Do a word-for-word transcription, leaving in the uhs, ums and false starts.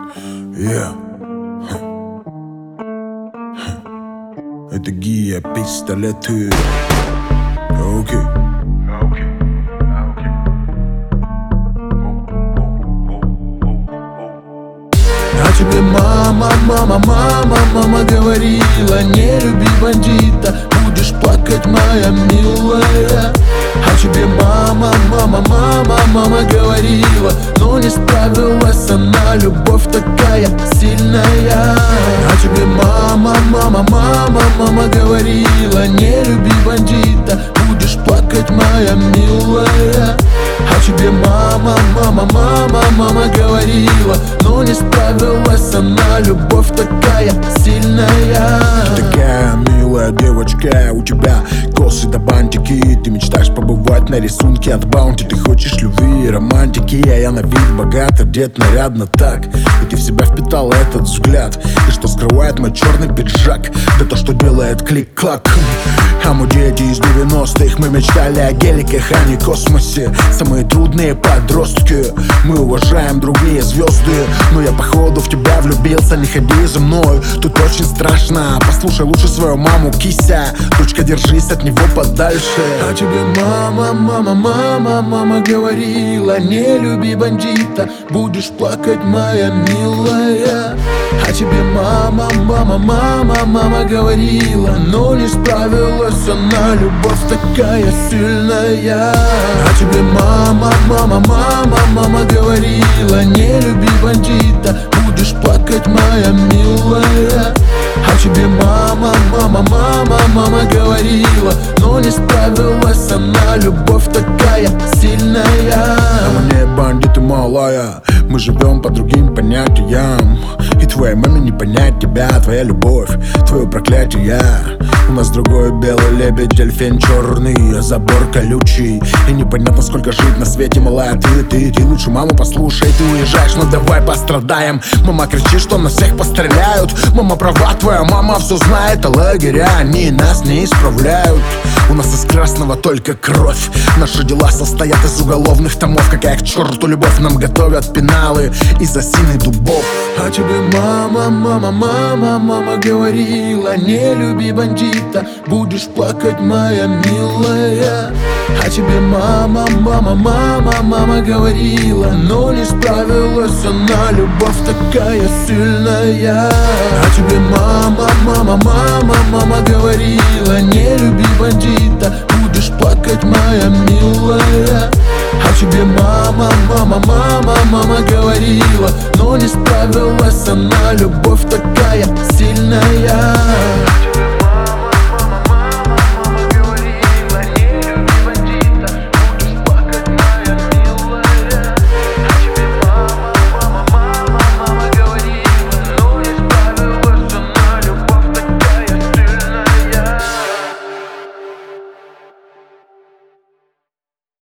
Yeah. Это Гия, пистолеты. Окей. А тебе мама, мама, мама, мама говорила: не люби бандита, будешь плакать, моя милая. А тебе мама, мама, мама, мама говорила: но не справилась она, любовь такая сильная. А тебе мама, мама, мама, мама говорила: не люби бандита, будешь плакать, моя милая. А тебе мама, мама, мама, мама говорила: но не справилась она, любовь такая сильная. Ты такая милая девочка, у тебя косы да бантики. Ты мечтаешь побывать на рисунке от Баунти. Ты хочешь любви и романтики, а я на вид богат, одет нарядно так. И ты в себя впитала этот взгляд. И что скрывает мой черный пиджак? Да то, что делает клик-клак. А мы дети из девяностых, мы мечтали о геликах, а не космосе. Самые трудные подростки, мы уважаем другие звезды. Но я походу в тебя влюбился, не ходи за мной, тут очень страшно. Послушай лучше свою маму, кися. Дочка, держись от него подальше. А тебе мама, мама, мама, мама говорила: не люби бандита, будешь плакать, моя милая. А тебе мама, мама, мама, мама говорила: но не справилась она, любовь такая сильная. А тебе мама, мама, мама, мама говорила: не люби бандита, будешь плакать, моя милая. А тебе мама, мама, мама, мама говорила: но не справилась она, любовь такая сильная. А мне бандиты, малая, мы живем по другим понятиям. И твоей маме не понять тебя, твоя любовь, твое проклятие. У нас другой белый лебедь, дельфин черный, забор колючий. И непонятно, сколько жить на свете, малая, ты, ты, ты лучше маму послушай. Ты уезжаешь, ну давай пострадаем. Мама кричит, что на всех постреляют. Мама права, твоя мама все знает. А лагеря, они нас не исправляют. У нас из красного только кровь. Наши дела состоят из уголовных томов. Какая к черту любовь, нам готовят пеналы из осин и дубов. А тебе мама, мама, мама, мама говорила: не люби бандита, будешь плакать, моя милая. А тебе мама, мама, мама, мама говорила: но не справилась она, любовь такая сильная. А тебе мама, мама, мама, мама говорила: не люби бандита, будешь плакать, моя милая. А тебе мама, мама, мама, мама говорила: но не справилась она, любовь такая сильная.